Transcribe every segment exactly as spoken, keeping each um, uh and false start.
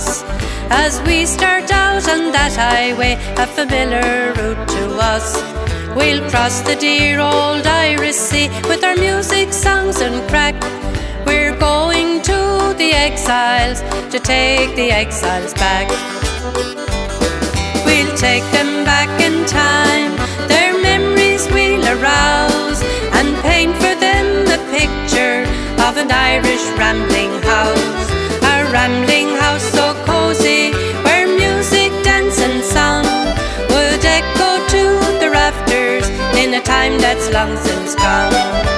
cross as we start out on that highway, a familiar route to us. We'll cross the dear old Irish Sea with our music, songs and crack. We're going to the exiles to take the exiles back. We'll take them back in time, their memories we'll arouse, and paint for them the picture of an Irish rambling house. A rambling house so cosy, where music, dance and song would echo to the rafters in a time that's long since gone.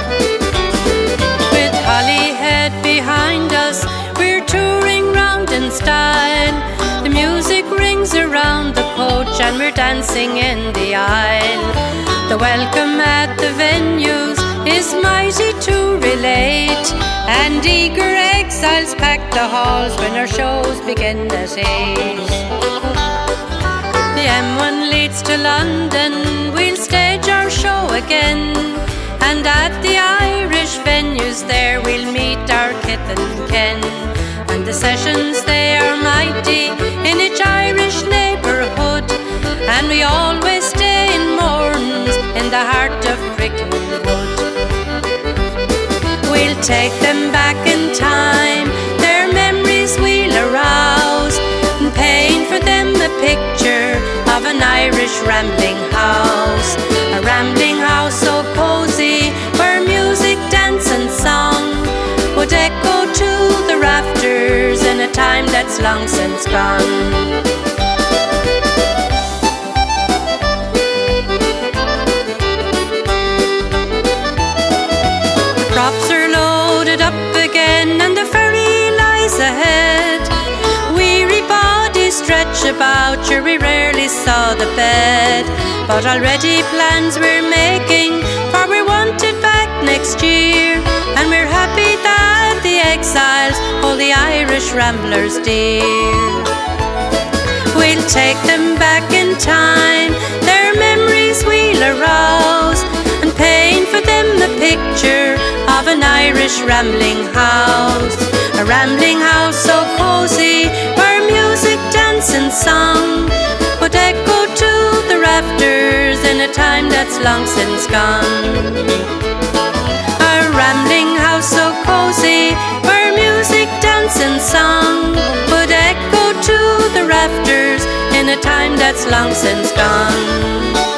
With Holyhead behind us, we're touring round in style. The music rings around the coach and we're dancing in the aisle. The welcome at the venues is mighty to relate, and eager exiles pack the halls when our shows begin at eight. The M one leads to London, we'll stage our show again, and at the Irish venues there we'll meet our kith and ken. And the sessions they are mighty in each Irish neighbourhood, and we always stay in Mourns in the heart of Cricklewood. We'll take them back in time, their memories we'll arouse, and paint for them a picture of an Irish rambling house. A rambling house so cosy, where music, dance and song would echo to the rafters in a time that's long since gone. Props are loaded up again and the ferry lies ahead. Weary bodies stretch about, sure we rarely saw the bed, but already plans we're making, for we're wanted back next year, and we're happy that the exiles hold the Irish ramblers dear. We'll take them back in time, their memories we'll arouse, and paint for them a picture of an Irish rambling house. A rambling house so cosy, where music, dance and song would echo to the rafters in a time that's long since gone. A rambling house so cosy, where music, dance and song would echo to the rafters in a time that's long since gone.